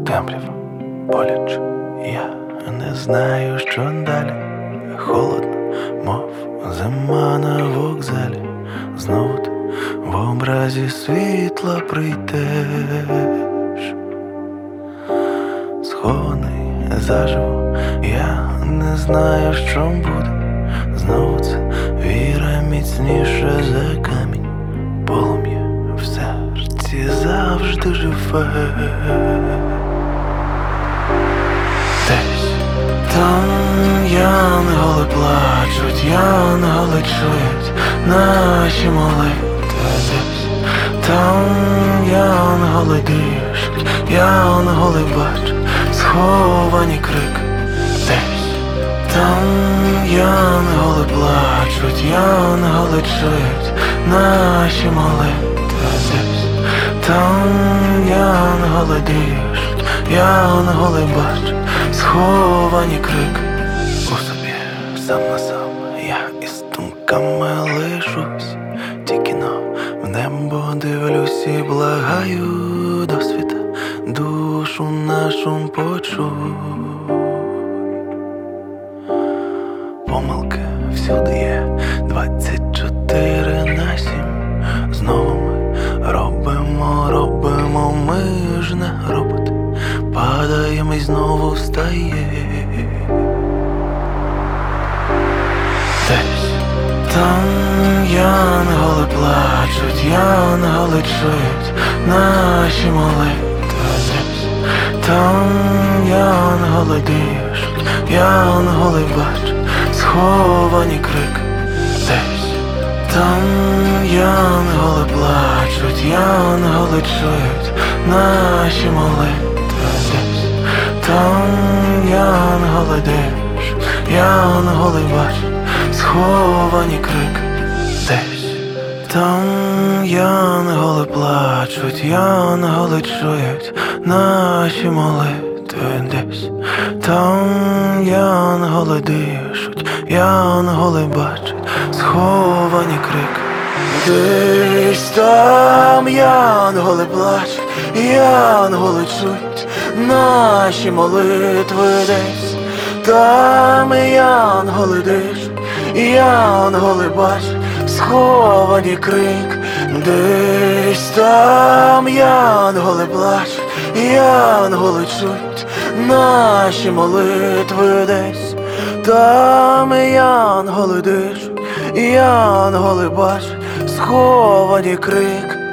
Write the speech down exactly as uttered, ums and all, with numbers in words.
темрява боляче, я не знаю, що далі. Холодно, мов зима на вокзалі. Знову ти в образі світла прийдеш. Схований заживо, я не знаю, що буде. Знову це віра міцніша за камінь. Полум'я в серці завжди живе. Десь там янголи плачуть, янголи чують наші молитви. Десь там янголи дишуть, янголи бачать сховані крики. Десь там янголи плачуть, янголи чують наші молитви. Десь там янголи дишуть, янголи бачать сховані крики. У собі сам на сам я із думками лишусь, тільки но в небо дивлюсь і благаю до світа, душу нашу почуй. Помилки всюди є, двадцять чотири на сім. Знову ми робимо, робимо, ми ж не роботи. Падаємо і знову встає. Десь там янголи плачуть, янголи чують наші молитви. Десь там янголи дишуть, янголи бачать сховані крики. Десь там янголи плачуть, янголи чують наші молитви. Десь там янголи дишуть, янголи бачать сховані крики. Десь там янголи плачуть, янголи чують наші молитви. Десь там янголи дишуть, янголи бачать сховані крики. Десь там янголи плачуть, янголи чують наші молитви. Десь там янголи дишуть, янголи бачать сховані крик. Десь там янголи плачуть, янголи чують наші молитви. Десь там янголи дишуть, янголи бачать сховані крик.